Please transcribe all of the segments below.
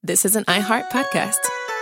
this is an iHeart podcast.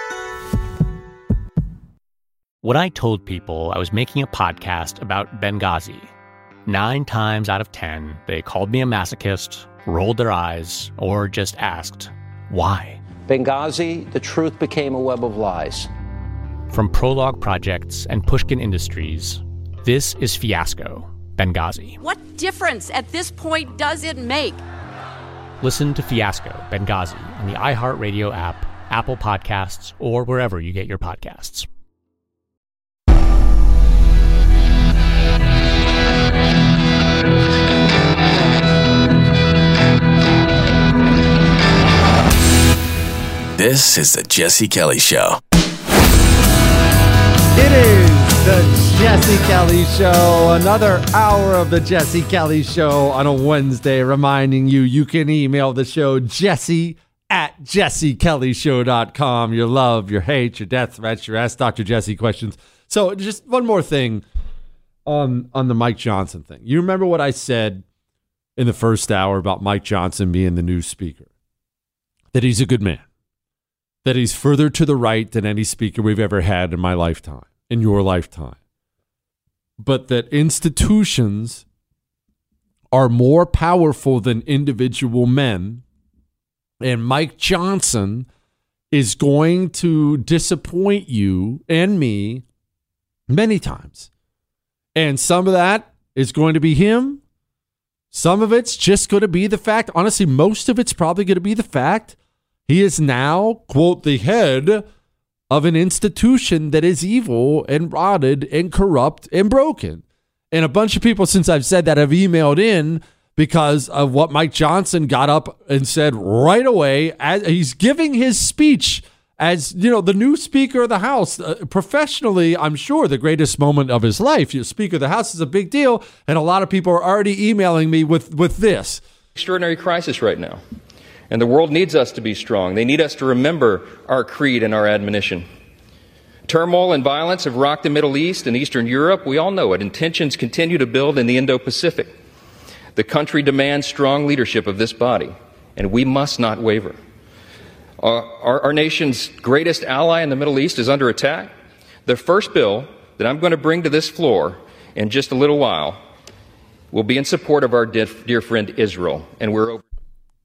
When I told people I was making a podcast about Benghazi, 9 times out of 10, they called me a masochist, rolled their eyes, or just asked, why? Benghazi, the truth became a web of lies. From Prologue Projects and Pushkin Industries, this is Fiasco, Benghazi. What difference at this point does it make? Listen to Fiasco, Benghazi on the iHeartRadio app, Apple Podcasts, or wherever you get your podcasts. This is the Jesse Kelly Show. It is the Jesse Kelly Show. Another hour of the Jesse Kelly Show on a Wednesday, reminding you can email the show jesse@jessekellyshow.com. Your love, your hate, your death threats, your Ask Dr. Jesse questions. So just one more thing on the Mike Johnson thing. You remember what I said in the first hour about Mike Johnson being the new speaker? That he's a good man. That he's further to the right than any speaker we've ever had in my lifetime, in your lifetime. But that institutions are more powerful than individual men, and Mike Johnson is going to disappoint you and me many times. And some of that is going to be him. Some of it's just going to be the fact, honestly, most of it's probably going to be the fact he is now, quote, the head of an institution that is evil and rotted and corrupt and broken. And a bunch of people, since I've said that, have emailed in because of what Mike Johnson got up and said right away as he's giving his speech as, you know, the new Speaker of the House. Professionally, I'm sure the greatest moment of his life. Speaker of the House is a big deal, and a lot of people are already emailing me with this. Extraordinary crisis right now. And the world needs us to be strong. They need us to remember our creed and our admonition. Turmoil and violence have rocked the Middle East and Eastern Europe. We all know it. And tensions continue to build in the Indo-Pacific. The country demands strong leadership of this body, and we must not waver. Our nation's greatest ally in the Middle East is under attack. The first bill that I'm going to bring to this floor in just a little while will be in support of our dear friend Israel. And we're over.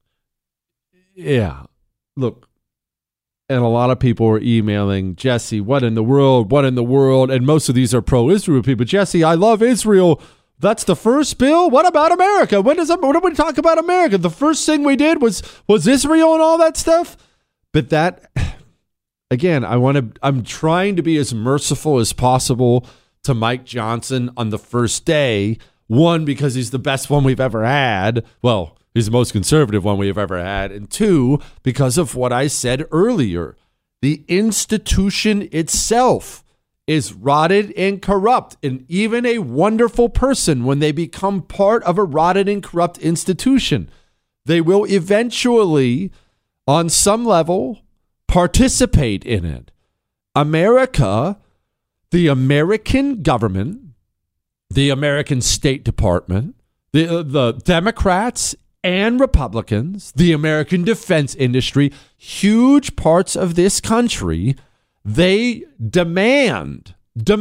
Yeah, look, and a lot of people are emailing, Jesse, what in the world? And most of these are pro-Israel people. Jesse, I love Israel. That's the first bill? What about America? When do we talk about America? The first thing we did was Israel and all that stuff? But that, again, I'm trying to be as merciful as possible to Mike Johnson on the first day. One, because he's the best one we've ever had. Well, he's the most conservative one we've ever had. And two, because of what I said earlier. The institution itself is rotted and corrupt. And even a wonderful person, when they become part of a rotted and corrupt institution, they will eventually, on some level, participate in it. America, the American government, the American State Department, the Democrats and Republicans, the American defense industry, huge parts of this country, they demand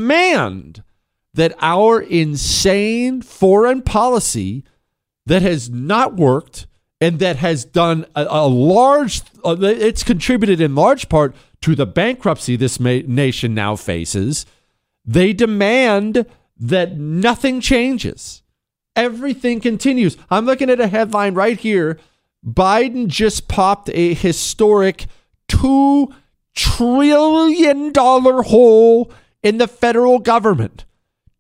that our insane foreign policy that has not worked and that has done it's contributed in large part to the bankruptcy this nation now faces. They demand that nothing changes. Everything continues. I'm looking at a headline right here. Biden just popped a historic $2 trillion hole in the federal government. A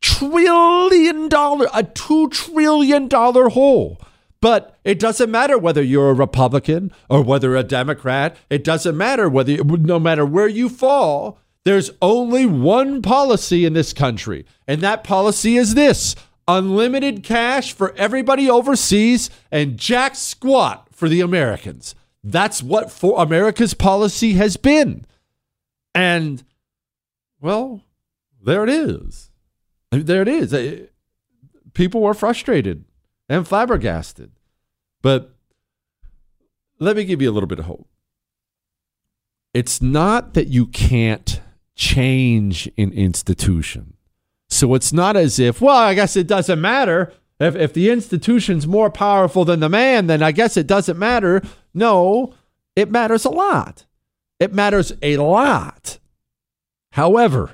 $2 trillion hole. But it doesn't matter whether you're a Republican or whether a Democrat. It doesn't matter no matter where you fall. There's only one policy in this country, and that policy is this: unlimited cash for everybody overseas and jack squat for the Americans. That's what for America's policy has been. And, well, there it is. There it is. People were frustrated and flabbergasted. But let me give you a little bit of hope. it's not that you can't change an institution. So it's not as if, well, I guess it doesn't matter. If the institution's more powerful than the man, then I guess it doesn't matter. No, it matters a lot. It matters a lot. However,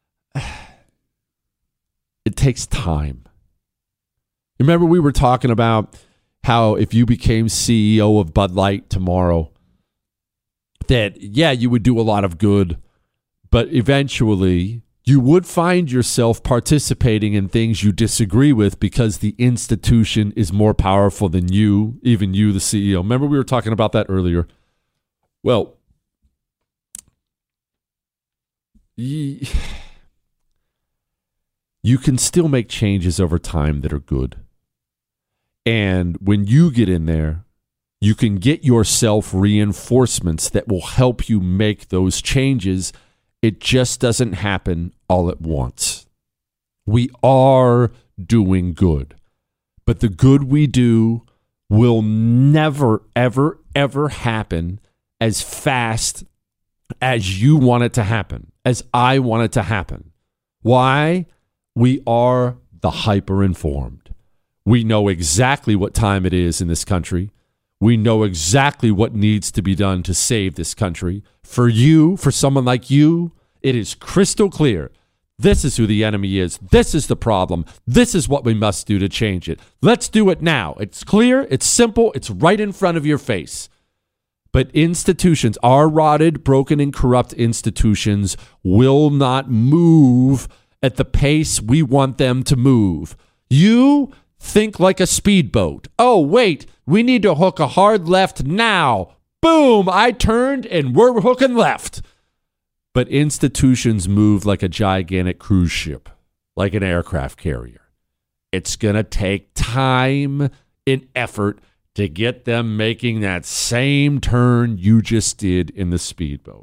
it takes time. Remember, we were talking about how if you became CEO of Bud Light tomorrow, that, yeah, you would do a lot of good, but eventually you would find yourself participating in things you disagree with because the institution is more powerful than you, even you, the CEO. Remember, we were talking about that earlier. Well, you can still make changes over time that are good. And when you get in there, you can get yourself reinforcements that will help you make those changes. It just doesn't happen all at once. We are doing good, but the good we do will never, ever, ever happen as fast as you want it to happen, as I want it to happen. Why? We are the hyper-informed. We know exactly what time it is in this country. We know exactly what needs to be done to save this country. For you, for someone like you, it is crystal clear. This is who the enemy is. This is the problem. This is what we must do to change it. Let's do it now. It's clear. It's simple. It's right in front of your face. But institutions, our rotted, broken, and corrupt institutions will not move at the pace we want them to move. You think like a speedboat. Oh, wait, we need to hook a hard left now. Boom, I turned and we're hooking left. But institutions move like a gigantic cruise ship, like an aircraft carrier. It's going to take time and effort to get them making that same turn you just did in the speedboat.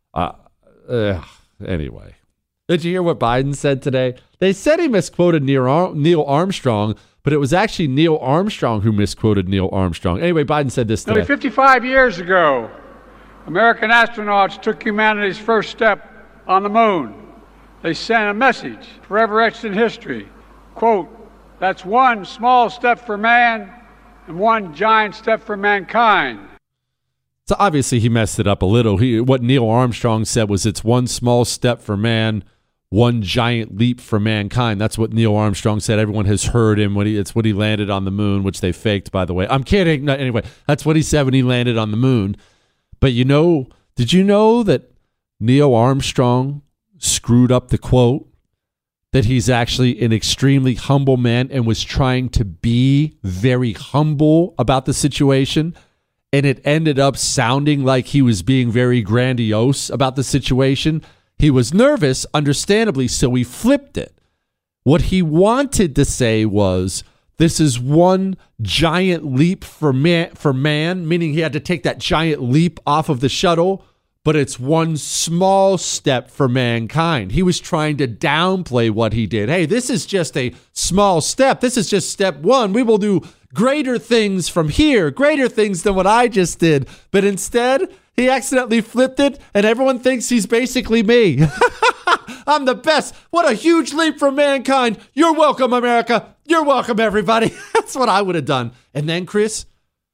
Anyway, did you hear what Biden said today? They said he misquoted Neil Armstrong, but it was actually Neil Armstrong who misquoted Neil Armstrong. Anyway, Biden said this today. Nearly 55 years ago, American astronauts took humanity's first step on the moon. They sent a message, forever etched in history. Quote, "That's one small step for man and one giant step for mankind." So obviously he messed it up a little. What Neil Armstrong said was it's one small step for man, one giant leap for mankind. That's what Neil Armstrong said. Everyone has heard him when it's when he landed on the moon, which they faked, by the way. I'm kidding. No, anyway, that's what he said when he landed on the moon. But did you know that Neil Armstrong screwed up the quote? That he's actually an extremely humble man and was trying to be very humble about the situation. And it ended up sounding like he was being very grandiose about the situation. He was nervous, understandably, so he flipped it. What he wanted to say was, this is one giant leap for man, meaning he had to take that giant leap off of the shuttle, but it's one small step for mankind. He was trying to downplay what he did. Hey, this is just a small step. This is just step one. We will do greater things from here, greater things than what I just did. But instead, he accidentally flipped it, and everyone thinks he's basically me. I'm the best. What a huge leap for mankind. You're welcome, America. You're welcome, everybody. That's what I would have done. And then, Chris,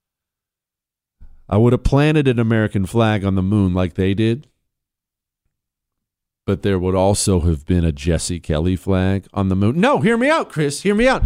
I would have planted an American flag on the moon like they did. But there would also have been a Jesse Kelly flag on the moon. No, hear me out, Chris. Hear me out.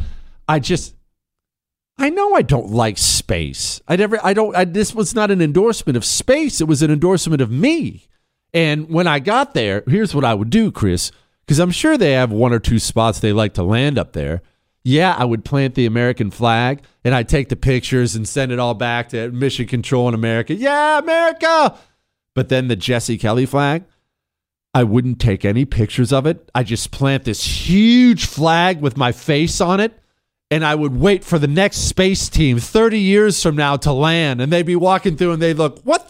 I know I don't like space. This was not an endorsement of space. It was an endorsement of me. And when I got there, here's what I would do, Chris, because I'm sure they have one or two spots they like to land up there. Yeah, I would plant the American flag, and I'd take the pictures and send it all back to Mission Control in America. Yeah, America! But then the Jesse Kelly flag, I wouldn't take any pictures of it. I just plant this huge flag with my face on it, and I would wait for the next space team 30 years from now to land, and they'd be walking through, and they'd look, what?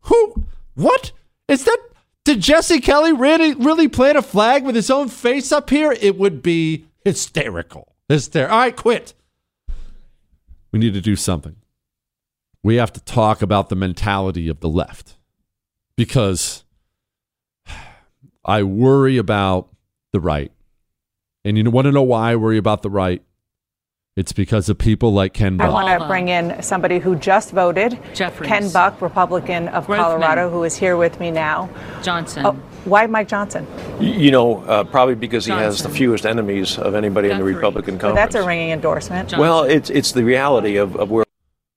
Is that, did Jesse Kelly really plant a flag with his own face up here? It would be hysterical. All right, quit. We need to do something. We have to talk about the mentality of the left. because I worry about the right. And you want to know why I worry about the right? It's because of people like Ken Buck. I want to bring in somebody who just voted. Jeffries. Ken Buck, Republican of Colorado, who is here with me now. Johnson. Oh, why Mike Johnson? Probably because he has the fewest enemies of anybody in the Republican conference. Well, that's a ringing endorsement. Johnson. Well, it's the reality of where.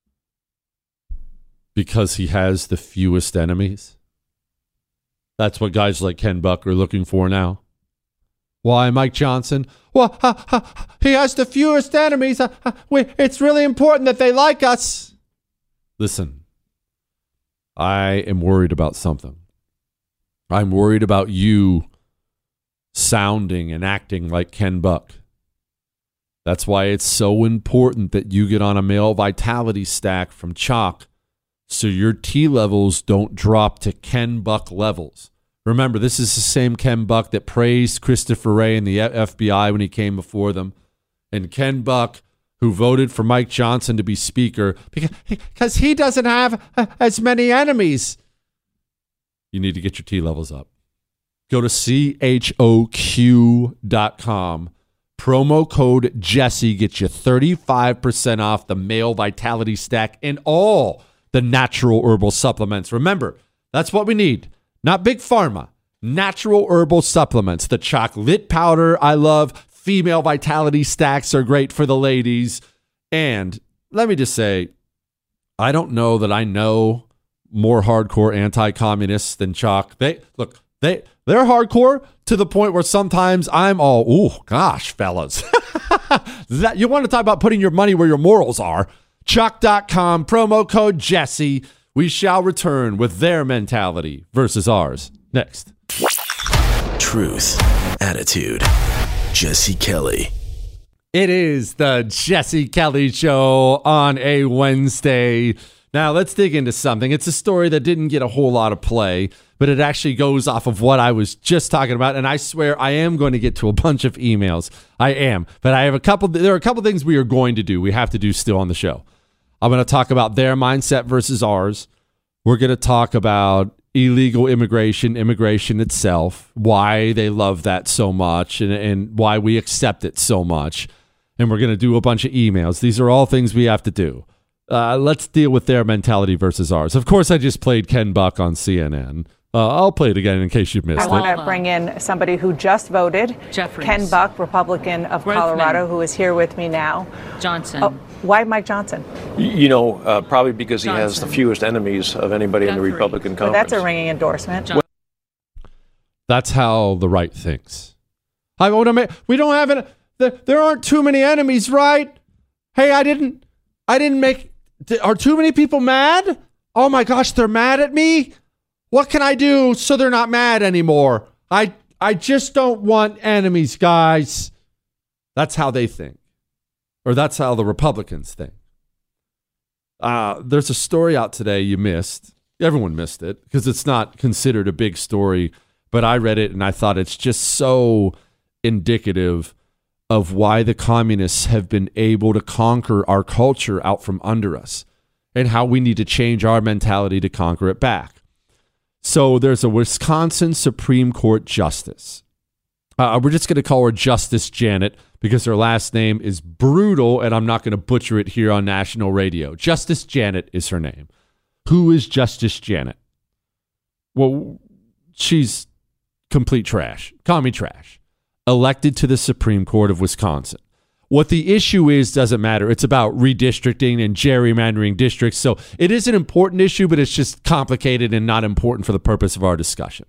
Because he has the fewest enemies? That's what guys like Ken Buck are looking for now. Why Mike Johnson? Well, he has the fewest enemies. It's really important that they like us. Listen, I am worried about something. I'm worried about you sounding and acting like Ken Buck. That's why it's so important that you get on a male vitality stack from Chalk so your T levels don't drop to Ken Buck levels. Remember, this is the same Ken Buck that praised Christopher Wray and the FBI when he came before them. And Ken Buck, who voted for Mike Johnson to be speaker because he doesn't have as many enemies. You need to get your T levels up. Go to CHOQ.com. Promo code Jesse gets you 35% off the male vitality stack and all the natural herbal supplements. Remember, that's what we need. Not big pharma. Natural herbal supplements. The chocolate powder I love. Female vitality stacks are great for the ladies. And let me just say, I don't know that I know more hardcore anti-communists than Chalk. They're hardcore to the point where sometimes I'm all, oh gosh, fellas. You want to talk about putting your money where your morals are. Chalk.com, promo code Jesse. We shall return with their mentality versus ours. Next. Truth, attitude, Jesse Kelly. It is the Jesse Kelly Show on a Wednesday. Now, let's dig into something. It's a story that didn't get a whole lot of play, but it actually goes off of what I was just talking about, and I swear I am going to get to a bunch of emails. I am, but there are a couple things we are going to do. We have to do still on the show. I'm going to talk about their mindset versus ours. We're going to talk about illegal immigration itself, why they love that so much, and why we accept it so much. And we're going to do a bunch of emails. These are all things we have to do. Let's deal with their mentality versus ours. Of course, I just played Ken Buck on CNN. I'll play it again in case you missed it. I want to bring in somebody who just voted. Jeffries. Ken Buck, Republican of Colorado, who is here with me now. Johnson. Oh, why Mike Johnson? Probably because he has the fewest enemies of anybody in the Republican conference. Well, that's a ringing endorsement. That's how the right thinks. We don't have it. There aren't too many enemies, right? Hey, I didn't make. Are too many people mad? Oh my gosh, they're mad at me. What can I do so they're not mad anymore? I just don't want enemies, guys. That's how they think. Or that's how the Republicans think. There's a story out today you missed. Everyone missed it because it's not considered a big story, but I read it and I thought it's just so indicative of why the communists have been able to conquer our culture out from under us and how we need to change our mentality to conquer it back. So there's a Wisconsin Supreme Court justice. We're just going to call her Justice Janet because her last name is brutal and I'm not going to butcher it here on national radio. Justice Janet is her name. Who is Justice Janet? Well, she's complete trash. Commie trash. Elected to the Supreme Court of Wisconsin. What the issue is doesn't matter. It's about redistricting and gerrymandering districts. So it is an important issue, but it's just complicated and not important for the purpose of our discussion.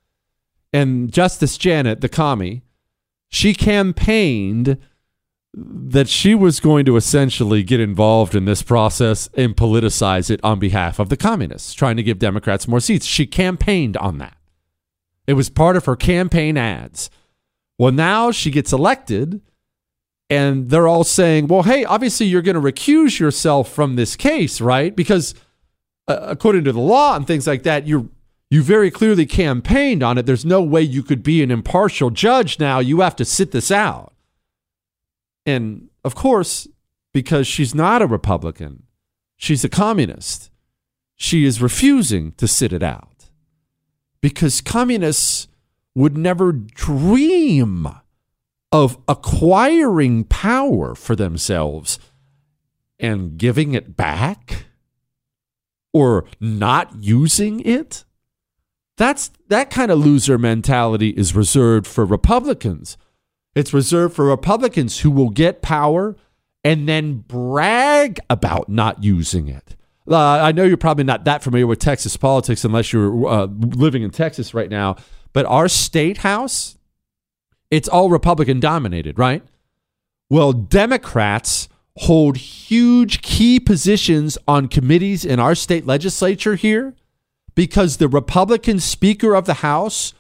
And Justice Janet, the commie, she campaigned that she was going to essentially get involved in this process and politicize it on behalf of the communists, trying to give Democrats more seats. She campaigned on that. It was part of her campaign ads. Well, now she gets elected, and they're all saying, well, hey, obviously you're going to recuse yourself from this case, right? Because according to the law and things like that, you very clearly campaigned on it. There's no way you could be an impartial judge now. You have to sit this out. And, of course, because she's not a Republican, she's a communist. She is refusing to sit it out. because communists would never dream of acquiring power for themselves and giving it back or not using it. That kind of loser mentality is reserved for Republicans. It's reserved for Republicans who will get power and then brag about not using it. I know you're probably not that familiar with Texas politics unless you're living in Texas right now, but our state house, it's all Republican dominated, right? Well, Democrats hold huge key positions on committees in our state legislature here because the Republican Speaker of the House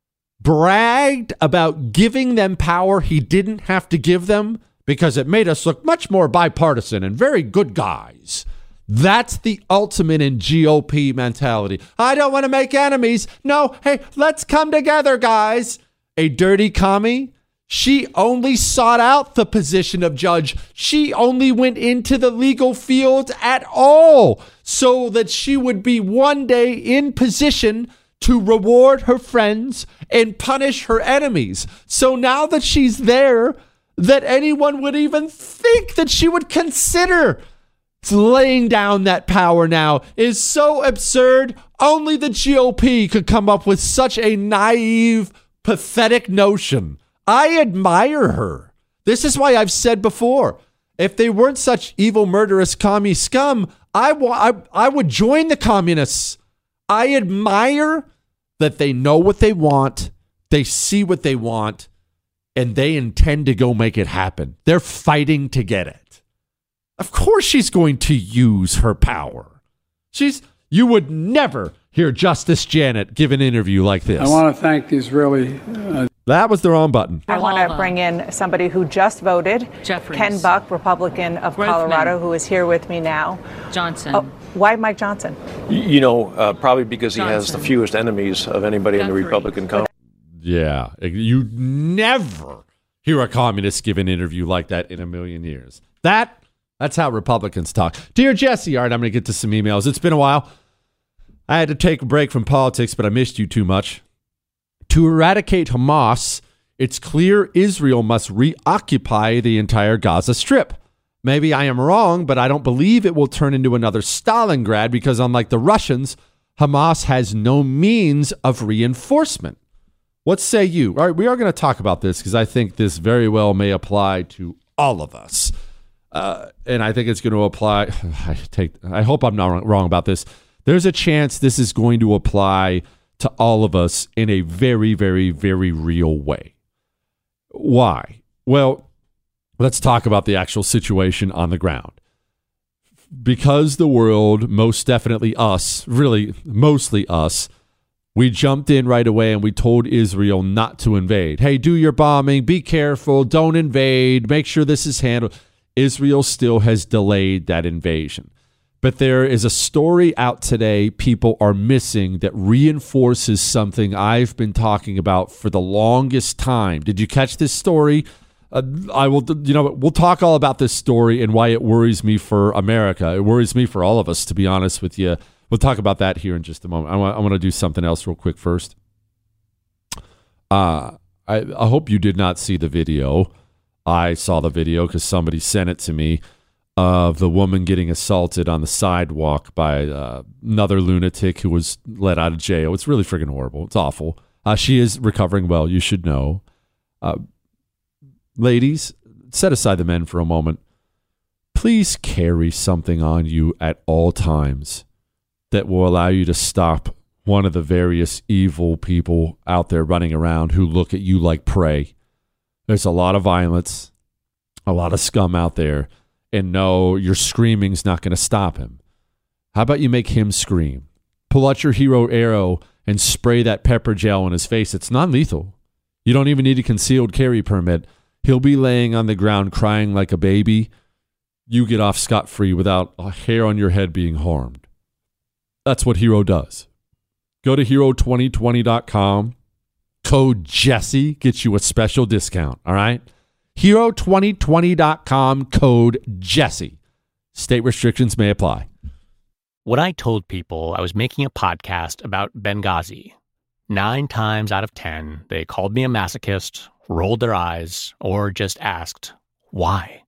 bragged about giving them power he didn't have to give them because it made us look much more bipartisan and very good guys. That's the ultimate in GOP mentality. I don't want to make enemies. No, hey, let's come together, guys. A dirty commie. She only sought out the position of judge. She only went into the legal field at all so that she would be one day in position to reward her friends and punish her enemies. So now that she's there, that anyone would even think that she would consider laying down that power now is so absurd. Only the GOP could come up with such a naive, pathetic notion. I admire her. This is why I've said before, if they weren't such evil, murderous commie scum, I would join the communists. I admire that they know what they want, they see what they want, and they intend to go make it happen. They're fighting to get it. Of course she's going to use her power. You would never hear Justice Janet give an interview like this. I want to thank the Israeli... That was the wrong button. I want to bring in somebody who just voted, Jeffries. Ken Buck, Republican of Colorado, who is here with me now. Johnson. Oh, why Mike Johnson? Probably because he has the fewest enemies of anybody in the Republican Congress. Yeah, you never hear a communist give an interview like that in a million years. That's how Republicans talk. Dear Jesse, all right, I'm going to get to some emails. It's been a while. I had to take a break from politics, but I missed you too much. To eradicate Hamas, it's clear Israel must reoccupy the entire Gaza Strip. Maybe I am wrong, but I don't believe it will turn into another Stalingrad because unlike the Russians, Hamas has no means of reinforcement. What say you? All right, we are going to talk about this because I think this very well may apply to all of us. And I think it's going to apply. I hope I'm not wrong about this. There's a chance this is going to apply to all of us in a very, very, very real way. Why? Well, let's talk about the actual situation on the ground. Because the world, most definitely us, really mostly us, we jumped in right away and we told Israel not to invade. Hey, do your bombing, be careful, don't invade, make sure this is handled. Israel still has delayed that invasion. But there is a story out today people are missing that reinforces something I've been talking about for the longest time. Did you catch this story? We'll talk all about this story and why it worries me for America. It worries me for all of us, to be honest with you. We'll talk about that here in just a moment. I want to do something else real quick first. I hope you did not see the video. I saw the video because somebody sent it to me of the woman getting assaulted on the sidewalk by another lunatic who was let out of jail. It's really freaking horrible. It's awful. She is recovering well. You should know. Ladies, set aside the men for a moment. Please carry something on you at all times that will allow you to stop one of the various evil people out there running around who look at you like prey. There's a lot of violence, a lot of scum out there. And no, your screaming's not going to stop him. How about you make him scream? Pull out your hero arrow and spray that pepper gel in his face. It's non-lethal. You don't even need a concealed carry permit. He'll be laying on the ground crying like a baby. You get off scot-free without a hair on your head being harmed. That's what Hero does. Go to Hero2020.com. Code Jesse gets you a special discount, all right? Hero2020.com, code Jesse. State restrictions may apply. What I told people I was making a podcast about Benghazi, 9 times out of 10, they called me a masochist, rolled their eyes, or just asked, why?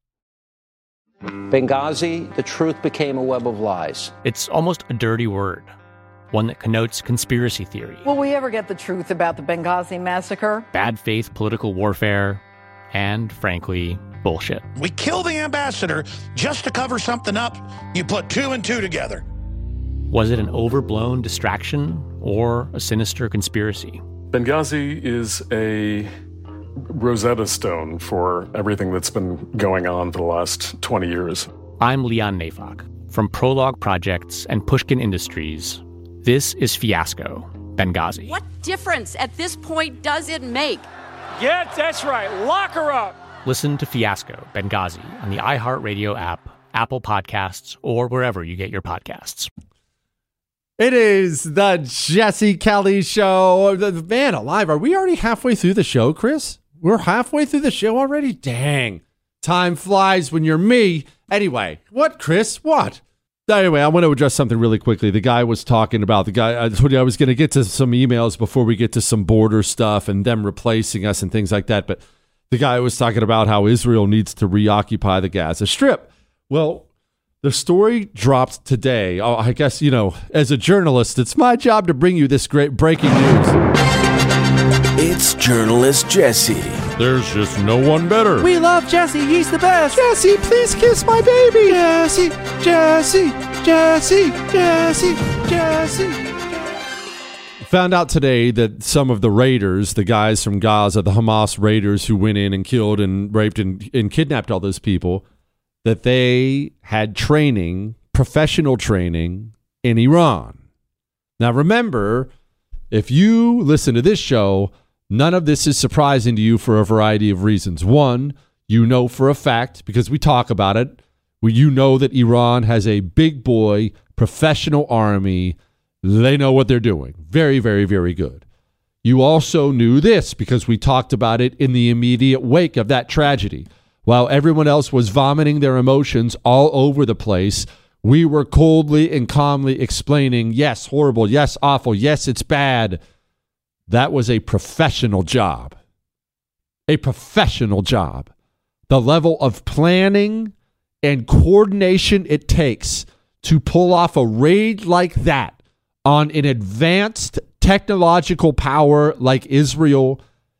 Benghazi, the truth became a web of lies. It's almost a dirty word, one that connotes conspiracy theory. Will we ever get the truth about the Benghazi massacre? Bad faith political warfare, and, frankly, bullshit. We kill the ambassador just to cover something up. You put 2 and 2 together. Was it an overblown distraction or a sinister conspiracy? Benghazi is a Rosetta Stone for everything that's been going on for the last 20 years. I'm Leon Neyfakh. From Prologue Projects and Pushkin Industries, this is Fiasco, Benghazi. What difference at this point does it make? Yeah, that's right. Lock her up. Listen to Fiasco, Benghazi on the iHeartRadio app, Apple Podcasts, or wherever you get your podcasts. It is the Jesse Kelly Show. Man alive, are we already halfway through the show, Chris? We're halfway through the show already? Dang. Time flies when you're me. Anyway, what, Chris? What? Anyway, I want to address something really quickly. The guy was talking about, I told you I was going to get to some emails before we get to some border stuff and them replacing us and things like that. But the guy was talking about how Israel needs to reoccupy the Gaza Strip. Well, the story dropped today. Oh, I guess, as a journalist, it's my job to bring you this great breaking news. It's journalist Jesse. There's just no one better. We love Jesse. He's the best. Jesse, please kiss my baby. Jesse, Jesse, Jesse, Jesse, Jesse. Found out today that some of the raiders, the guys from Gaza, the Hamas raiders who went in and killed and raped and kidnapped all those people, that they had training, professional training in Iran. Now remember, if you listen to this show, none of this is surprising to you for a variety of reasons. One, you know for a fact, because we talk about it, you know that Iran has a big boy professional army. They know what they're doing. Very, very, very good. You also knew this because we talked about it in the immediate wake of that tragedy. While everyone else was vomiting their emotions all over the place, we were coldly and calmly explaining, yes, horrible, yes, awful, yes, it's bad. That was a professional job. A professional job. The level of planning and coordination it takes to pull off a raid like that on an advanced technological power like Israel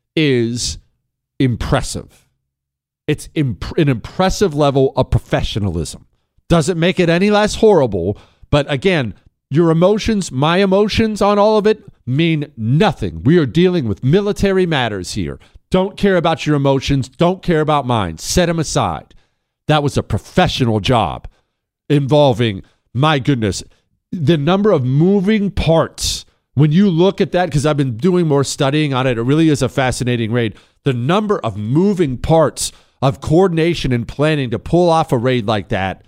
is impressive. It's an impressive level of professionalism. Doesn't make it any less horrible, but again, your emotions, my emotions on all of it mean nothing. We are dealing with military matters here. Don't care about your emotions. Don't care about mine. Set them aside. That was a professional job involving, my goodness, the number of moving parts. When you look at that, because I've been doing more studying on it, it really is a fascinating raid. The number of moving parts of coordination and planning to pull off a raid like that,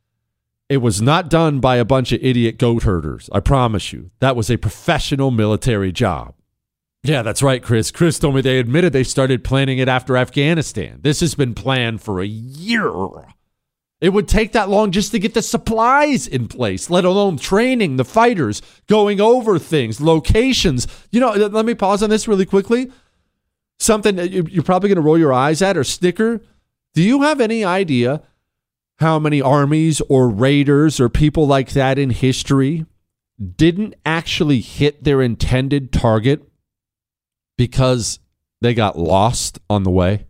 it was not done by a bunch of idiot goat herders. I promise you. That was a professional military job. Yeah, that's right, Chris. Chris told me they admitted they started planning it after Afghanistan. This has been planned for a year. It would take that long just to get the supplies in place, let alone training the fighters, going over things, locations. Let me pause on this really quickly. Something that you're probably going to roll your eyes at or snicker. Do you have any idea how many armies or raiders or people like that in history didn't actually hit their intended target because they got lost on the way?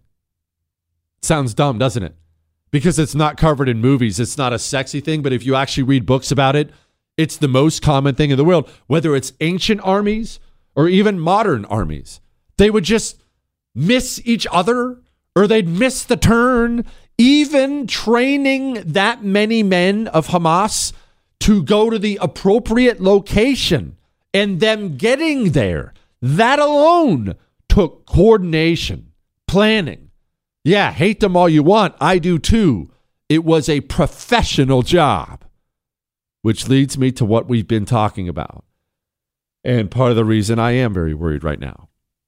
Sounds dumb, doesn't it? Because it's not covered in movies. It's not a sexy thing, but if you actually read books about it, it's the most common thing in the world, whether it's ancient armies or even modern armies. They would just miss each other or they'd miss the turn. Even training that many men of Hamas to go to the appropriate location and them getting there, that alone took coordination, planning. Yeah, hate them all you want. I do too. It was a professional job, which leads me to what we've been talking about. And part of the reason I am very worried right now.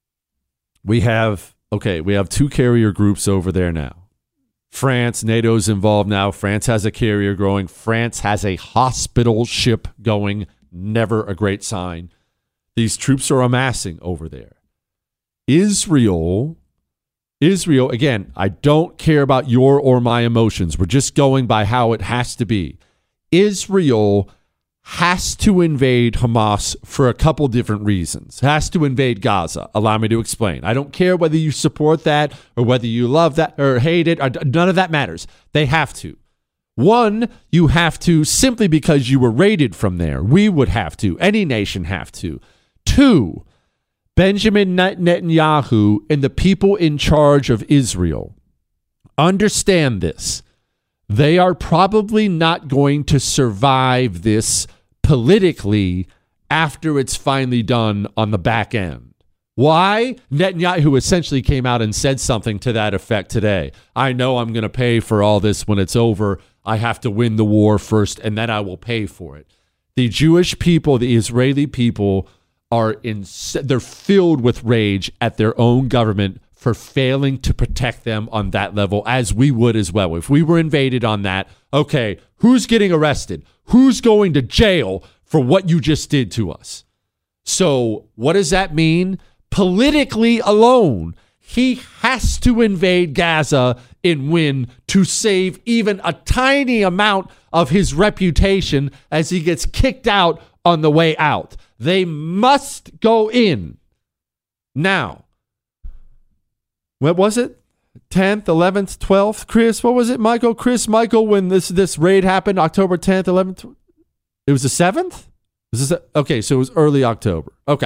We have 2 carrier groups over there now. France, NATO's involved now. France has a carrier going. France has a hospital ship going. Never a great sign. These troops are amassing over there. Israel, again, I don't care about your or my emotions. We're just going by how it has to be. Israel has to invade Hamas for a couple different reasons. Has to invade Gaza. Allow me to explain. I don't care whether you support that or whether you love that or hate it. None of that matters. They have to. One, you have to simply because you were raided from there. We would have to. Any nation have to. Two, Benjamin Netanyahu and the people in charge of Israel understand this. They are probably not going to survive this politically after it's finally done on the back end. Why? Netanyahu essentially came out and said something to that effect today. I know I'm going to pay for all this when it's over. I have to win the war first, and then I will pay for it. The Jewish people, the Israeli people, they're filled with rage at their own government for failing to protect them on that level, as we would as well. If we were invaded on that, okay, who's getting arrested? Who's going to jail for what you just did to us? So what does that mean? Politically alone, he has to invade Gaza and win to save even a tiny amount of his reputation as he gets kicked out on the way out. They must go in. Now, what was it? 10th, 11th, 12th? Chris, what was it, Michael? Michael, when this raid happened, October 10th, 11th? It was the 7th? Okay, so it was early October. Okay.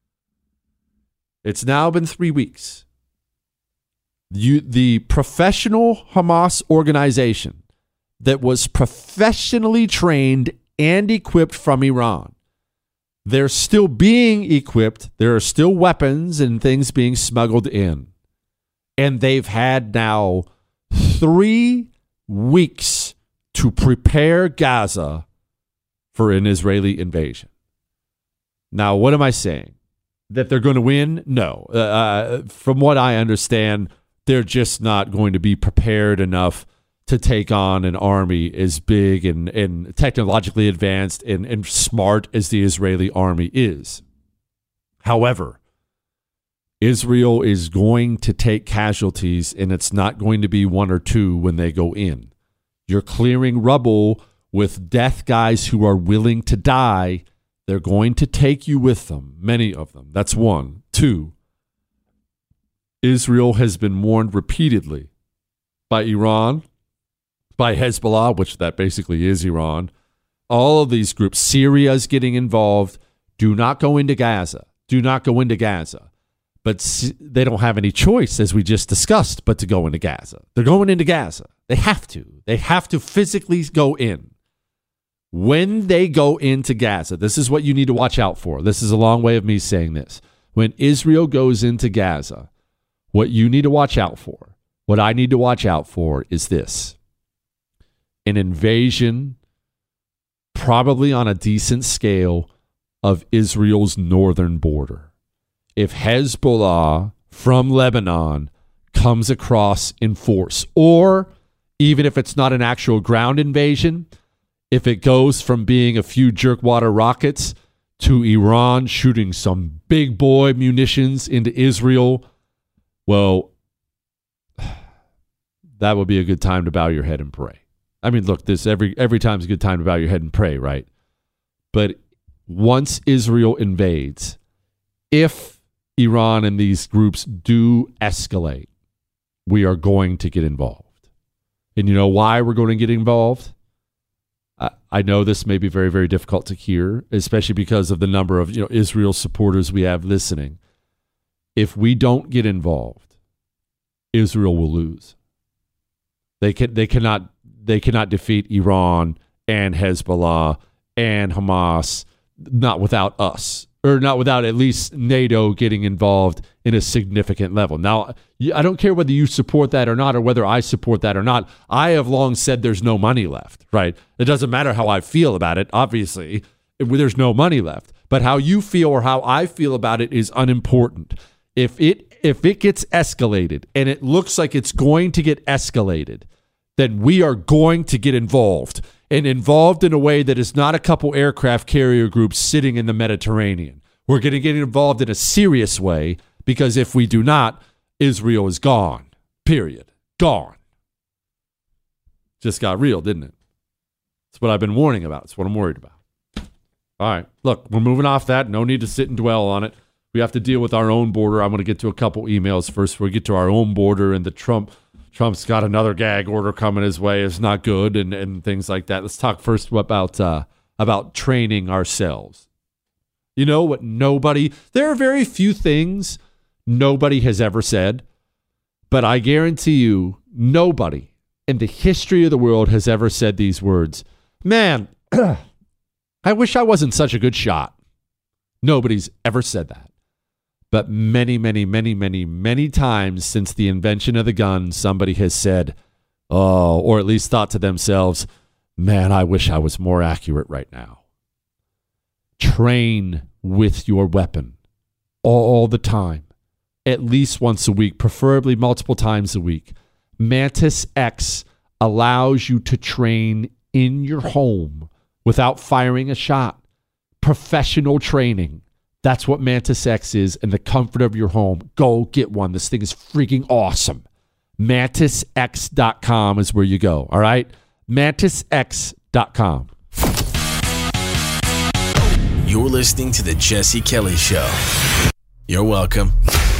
It's now been 3 weeks. The professional Hamas organization that was professionally trained and equipped from Iran, they're still being equipped. There are still weapons and things being smuggled in. And they've had now 3 weeks to prepare Gaza for an Israeli invasion. Now, what am I saying? That they're going to win? No. From what I understand, they're just not going to be prepared enough to take on an army as big and technologically advanced and smart as the Israeli army is. However, Israel is going to take casualties, and it's not going to be 1 or 2 when they go in. You're clearing rubble with death guys who are willing to die. They're going to take you with them, many of them. That's 1. 2, Israel has been warned repeatedly by Iran, by Hezbollah, which that basically is Iran. All of these groups, Syria is getting involved. Do not go into Gaza. Do not go into Gaza. But they don't have any choice, as we just discussed, but to go into Gaza. They're going into Gaza. They have to. They have to physically go in. When they go into Gaza, this is what you need to watch out for. This is a long way of me saying this. When Israel goes into Gaza, what you need to watch out for, what I need to watch out for is this. An invasion, probably on a decent scale, of Israel's northern border. If Hezbollah from Lebanon comes across in force, or even if it's not an actual ground invasion, if it goes from being a few jerkwater rockets to Iran shooting some big boy munitions into Israel, well, that would be a good time to bow your head and pray. I mean, look, this every time is a good time to bow your head and pray, right? But once Israel invades, if Iran and these groups do escalate, we are going to get involved. And you know why we're going to get involved? I know this may be very, very difficult to hear, especially because of the number of Israel supporters we have listening. If we don't get involved, Israel will lose. They cannot defeat Iran and Hezbollah and Hamas, not without us, or not without at least NATO getting involved in a significant level. Now, I don't care whether you support that or not, or whether I support that or not. I have long said there's no money left, right? It doesn't matter how I feel about it, obviously. There's no money left. But how you feel or how I feel about it is unimportant. If it gets escalated, and it looks like it's going to get escalated, then we are going to get involved. And involved in a way that is not a couple aircraft carrier groups sitting in the Mediterranean. We're going to get involved in a serious way, because if we do not, Israel is gone. Period. Gone. Just got real, didn't it? That's what I've been warning about. It's what I'm worried about. All right. Look, we're moving off that. No need to sit and dwell on it. We have to deal with our own border. I'm going to get to a couple emails first. We'll get to our own border and the Trump's got another gag order coming his way. It's not good and things like that. Let's talk first about training ourselves. You know what there are very few things nobody has ever said, but I guarantee you nobody in the history of the world has ever said these words. Man, I wish I wasn't such a good shot. Nobody's ever said that. But many, many, many, many, many times since the invention of the gun, somebody has said, oh, or at least thought to themselves, man, I wish I was more accurate right now. Train with your weapon all the time, at least once a week, preferably multiple times a week. Mantis X allows you to train in your home without firing a shot. Professional training. That's what Mantis X is, in the comfort of your home. Go get one. This thing is freaking awesome. MantisX.com is where you go, all right? MantisX.com. You're listening to The Jesse Kelly Show. You're welcome.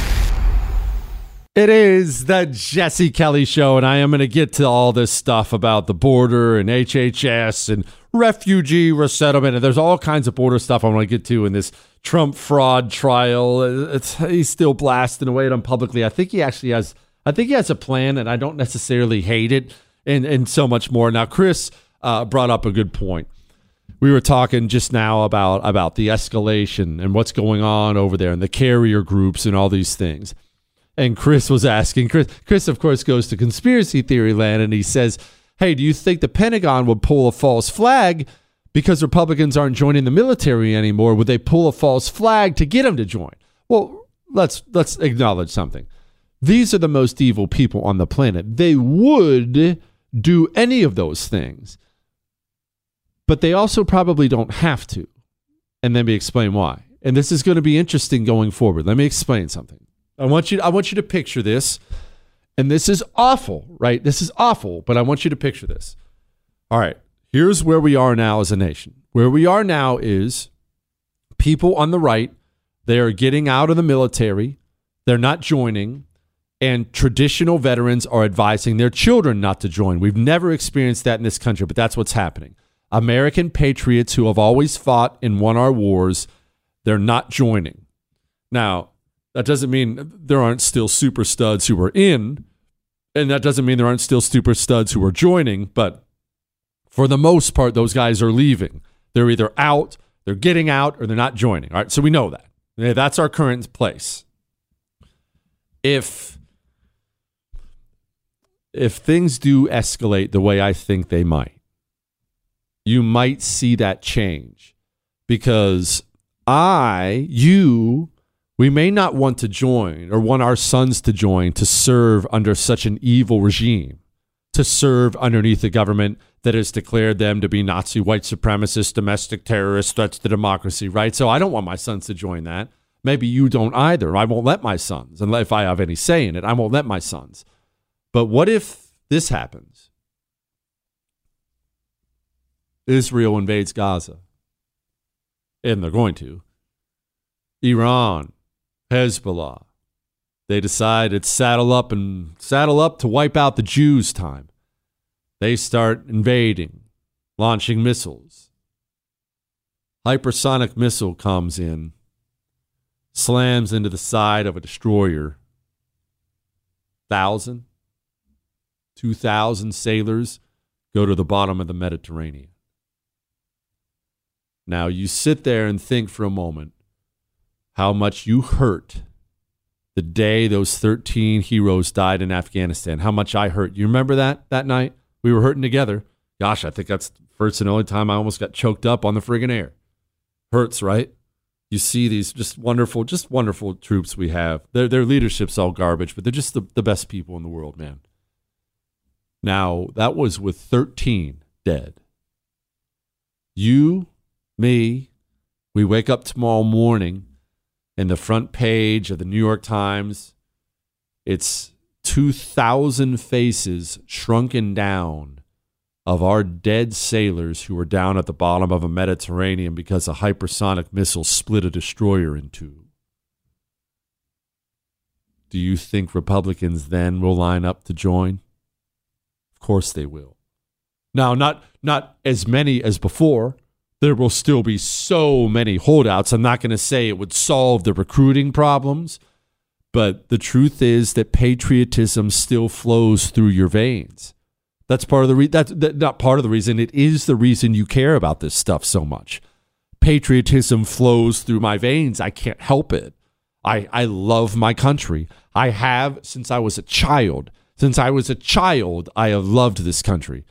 It is The Jesse Kelly Show, and I am going to get to all this stuff about the border and HHS and refugee resettlement, and there's all kinds of border stuff I want to get to in this Trump fraud trial. He's still blasting away at him publicly. I think he has a plan, and I don't necessarily hate it, and so much more. Now, Chris brought up a good point. We were talking just now about the escalation and what's going on over there and the carrier groups and all these things. And Chris was asking, Chris, of course, goes to conspiracy theory land, and he says, hey, do you think the Pentagon would pull a false flag because Republicans aren't joining the military anymore? Would they pull a false flag to get them to join? Well, let's acknowledge something. These are the most evil people on the planet. They would do any of those things, but they also probably don't have to. And let me explain why. And this is going to be interesting going forward. Let me explain something. I want you to picture this. And this is awful, right? This is awful, but I want you to picture this. All right, here's where we are now as a nation. Where we are now is people on the right, they are getting out of the military. They're not joining. And traditional veterans are advising their children not to join. We've never experienced that in this country, but that's what's happening. American patriots who have always fought and won our wars, they're not joining. Now, that doesn't mean there aren't still super studs who are in, and that doesn't mean there aren't still super studs who are joining, but for the most part, those guys are leaving. They're either out, they're getting out, or they're not joining. All right, so we know that. That's our current place. If things do escalate the way I think they might, you might see that change, because we may not want to join or want our sons to join to serve under such an evil regime, to serve underneath a government that has declared them to be Nazi, white supremacists, domestic terrorists, threats to democracy, right? So I don't want my sons to join that. Maybe you don't either. I won't let my sons, and if I have any say in it, I won't let my sons. But what if this happens? Israel invades Gaza, and they're going to. Iran, Hezbollah, they decide it's saddle up to wipe out the Jews time. They start invading, launching missiles. Hypersonic missile comes in, slams into the side of a destroyer. 1,000, 2,000 sailors go to the bottom of the Mediterranean. Now you sit there and think for a moment how much you hurt the day those 13 heroes died in Afghanistan. How much I hurt. You remember that night? We were hurting together. Gosh, I think that's the first and only time I almost got choked up on the friggin' air. Hurts, right? You see these just wonderful troops we have. Their leadership's all garbage, but they're just the best people in the world, man. Now, that was with 13 dead. You, me, we wake up tomorrow morning in the front page of the New York Times. It's 2,000 faces shrunken down of our dead sailors who were down at the bottom of a Mediterranean because a hypersonic missile split a destroyer in two. Do you think Republicans then will line up to join? Of course they will. Now, not as many as before. There will still be so many holdouts. I'm not going to say it would solve the recruiting problems, but the truth is that patriotism still flows through your veins. That's part of the that's not part of the reason. It is the reason you care about this stuff so much. Patriotism flows through my veins. I can't help it. I love my country. I have since I was a child. Since I was a child, I have loved this country.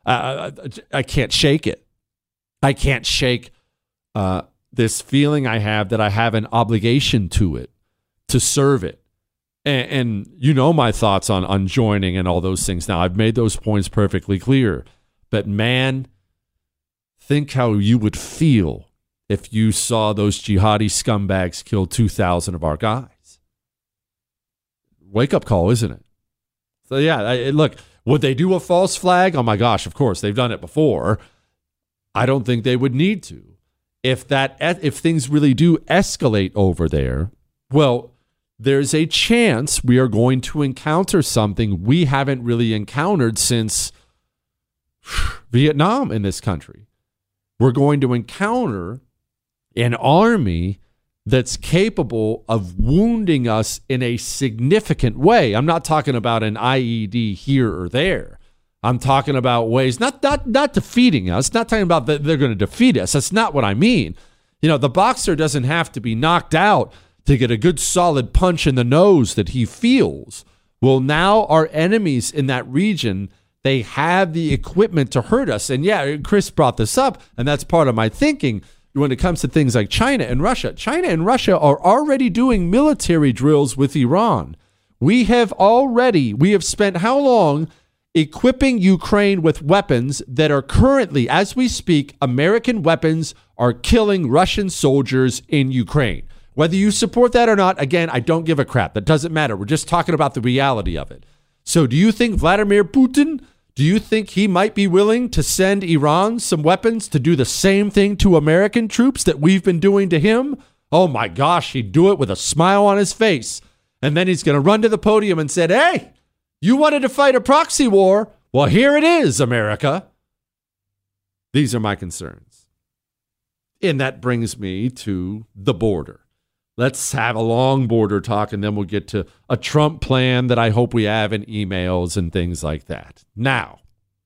I can't shake it. I can't shake this feeling I have that I have an obligation to it, to serve it. And you know my thoughts on joining and all those things now. I've made those points perfectly clear. But man, think how you would feel if you saw those jihadi scumbags kill 2,000 of our guys. Wake up call, isn't it? So yeah, look, would they do a false flag? Oh my gosh, of course, they've done it before. I don't think they would need to. If things really do escalate over there, well, there's a chance we are going to encounter something we haven't really encountered since Vietnam in this country. We're going to encounter an army that's capable of wounding us in a significant way. I'm not talking about an IED here or there. I'm talking about ways, not defeating us, not talking about that they're going to defeat us. That's not what I mean. You know, the boxer doesn't have to be knocked out to get a good solid punch in the nose that he feels. Well, now our enemies in that region, they have the equipment to hurt us. And yeah, Chris brought this up, and that's part of my thinking when it comes to things like China and Russia. China and Russia are already doing military drills with Iran. We have spent how long equipping Ukraine with weapons that are currently, as we speak, American weapons are killing Russian soldiers in Ukraine. Whether you support that or not, again, I don't give a crap. That doesn't matter. We're just talking about the reality of it. So do you think Vladimir Putin, do you think he might be willing to send Iran some weapons to do the same thing to American troops that we've been doing to him? Oh my gosh, he'd do it with a smile on his face. And then he's going to run to the podium and say, hey, you wanted to fight a proxy war? Well, here it is, America. These are my concerns. And that brings me to the border. Let's have a long border talk, and then we'll get to a Trump plan that I hope we have in emails and things like that. Now,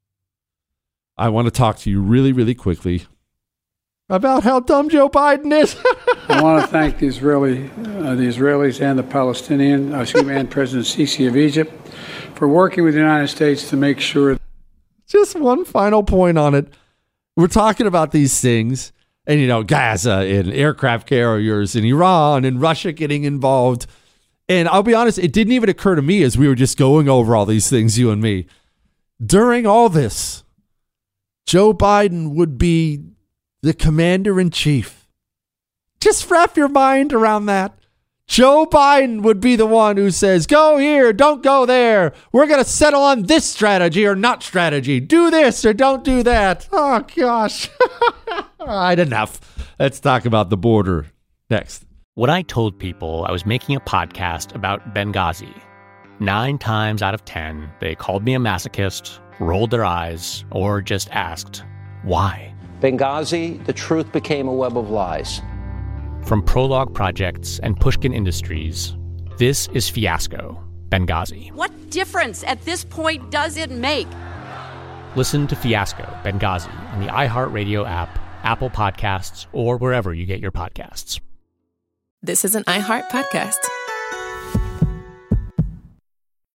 I want to talk to you really, really quickly about how dumb Joe Biden is. I want to thank the Israelis and the Palestinian, and President Sisi of Egypt for working with the United States to make sure. Just one final point on it. We're talking about these things. And, you know, Gaza and aircraft carriers and Iran and Russia getting involved. And I'll be honest, it didn't even occur to me as we were just going over all these things, you and me. During all this, Joe Biden would be the commander-in-chief. Just wrap your mind around that. Joe Biden would be the one who says, go here, don't go there. We're going to settle on this strategy or not strategy. Do this or don't do that. Oh, gosh. All right, enough. Let's talk about the border next. When I told people I was making a podcast about Benghazi, 9 times out of 10, they called me a masochist, rolled their eyes, or just asked, why? Benghazi, the truth became a web of lies. From Prologue Projects and Pushkin Industries, this is Fiasco, Benghazi. What difference at this point does it make? Listen to Fiasco, Benghazi on the iHeartRadio app, Apple Podcasts, or wherever you get your podcasts. This is an iHeart podcast.